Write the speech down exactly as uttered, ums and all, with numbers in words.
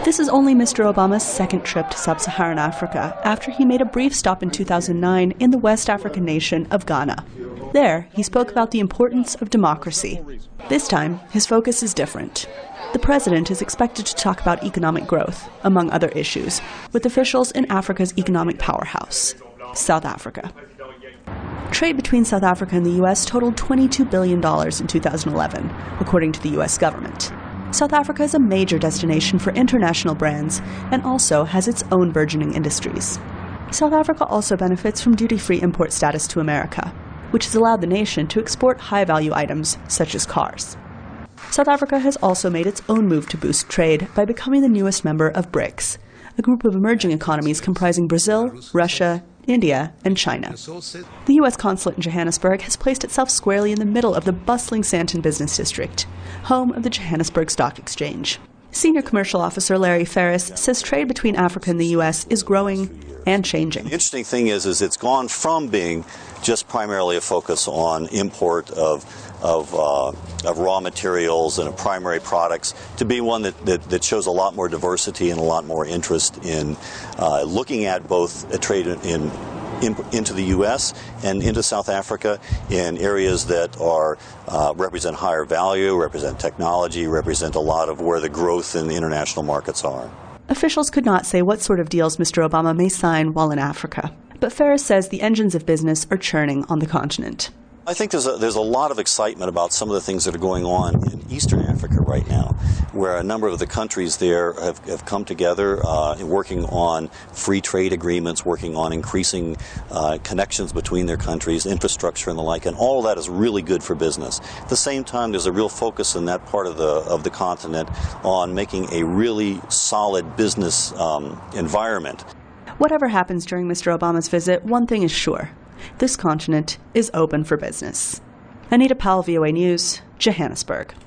This is only Mister Obama's second trip to sub-Saharan Africa after he made a brief stop in two thousand nine in the West African nation of Ghana. There, he spoke about the importance of democracy. This time, his focus is different. The president is expected to talk about economic growth, among other issues, with officials in Africa's economic powerhouse, South Africa. Trade between South Africa and the U S totaled twenty-two billion dollars in two thousand eleven, according to the U S government. South Africa is a major destination for international brands and also has its own burgeoning industries. South Africa also benefits from duty-free import status to America, which has allowed the nation to export high-value items such as cars. South Africa has also made its own move to boost trade by becoming the newest member of BRICS, a group of emerging economies comprising Brazil, Russia, India, and China. The U S consulate in Johannesburg has placed itself squarely in the middle of the bustling Sandton business district, home of the Johannesburg Stock Exchange. Senior commercial officer Larry Ferris says trade between Africa and the U S is growing and changing. The interesting thing is, is it's gone from being just primarily a focus on import of of, uh, of raw materials and of primary products to be one that, that, that shows a lot more diversity and a lot more interest in uh, looking at both a trade in, in into the U S and into South Africa in areas that are uh, represent higher value, represent technology, represent a lot of where the growth in the international markets are. Officials could not say what sort of deals Mister Obama may sign while in Africa, but Ferris says the engines of business are churning on the continent. I think there's a, there's a lot of excitement about some of the things that are going on in Eastern Africa right now, where a number of the countries there have, have come together uh, working on free trade agreements, working on increasing uh, connections between their countries, infrastructure and the like, and all of that is really good for business. At the same time, there's a real focus in that part of the, of the continent on making a really solid business um, environment. Whatever happens during Mister Obama's visit, one thing is sure. This continent is open for business. Anita Powell, V O A News, Johannesburg.